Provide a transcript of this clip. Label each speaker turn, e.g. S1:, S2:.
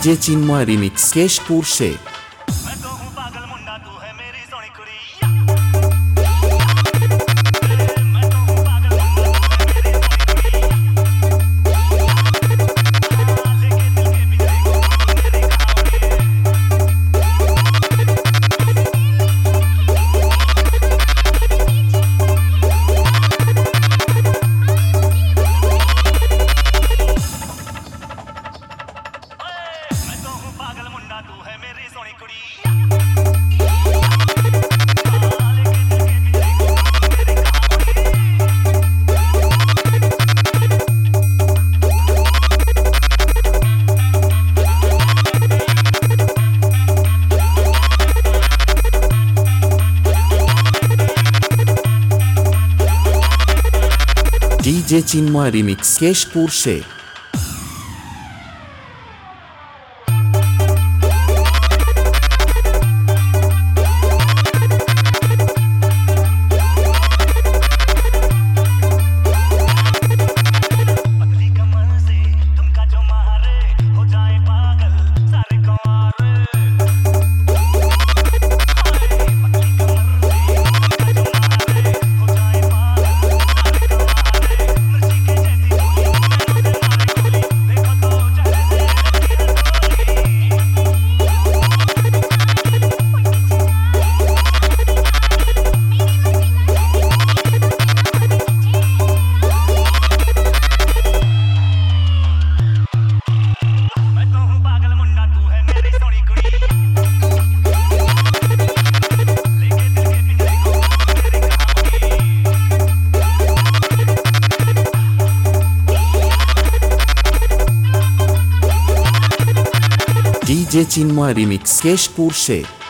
S1: DJ चिन्मय remix Keshpur से।
S2: मैं तो हूँ पागल मुंडा, तू है मेरी सोनी कुड़ी। मैं तो हूँ पागल मुंडा, तू है मेरी सोनी कुड़ी। लेके दिल के पिंजरे को तू मेरे मैं तो हूँ पागल मुंडा, तू है मेरी सोनी कुड़ी।
S1: डीजे चिन्मय रिमिक्स केशपुर से।
S2: पतली कमर से ठुमका जो मारे, हो जाए पागल सारे कुंवारे। पतली कमर से ठुमका जो मारे, हो जाए पागल सारे कुंवारे। मिर्ची के जैसी बोली नैनों से मारे गोली, देखो तो चेहरे से लगती है मैं तो हूँ पागल मुंडा, तू है मेरी सोनी कुड़ी। लेके दिल के पिंजरे को तू मेरी
S1: डीजे चिन्मय रिमिक्स केशपुर से।